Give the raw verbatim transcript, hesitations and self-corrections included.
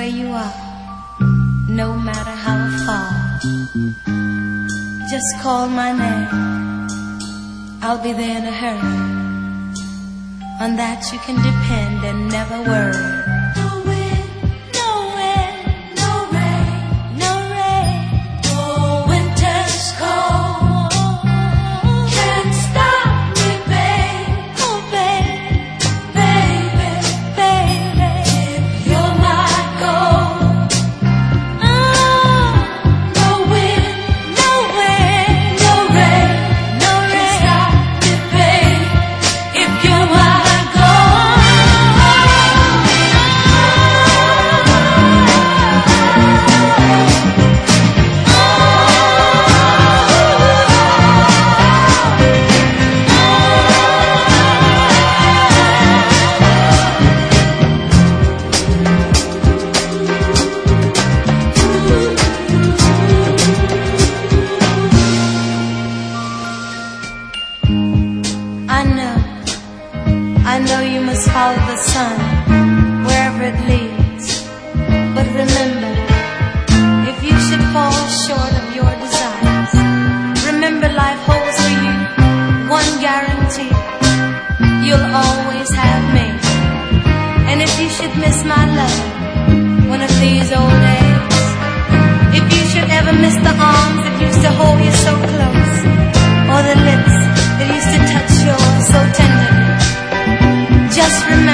you are, no matter how far. Just call my name, I'll be there in a hurry. On that you can depend and never worry. No wind, no wind, no rain, no rain. Oh, winter's cold can't stop me, babe. Oh, babe, baby, baby, if you're my gold. Oh, no wind, no wind, no rain, no rain. Stop me, babe, if you're my I know, I know you must follow the sun wherever it leads. But remember, if you should fall short of your desires, remember life holds for you one guarantee: you'll always have me. And if you should miss my love one of these old days, if you should ever miss the arms that used to hold you so close, or the lips that used to touch yours so tenderly, just remember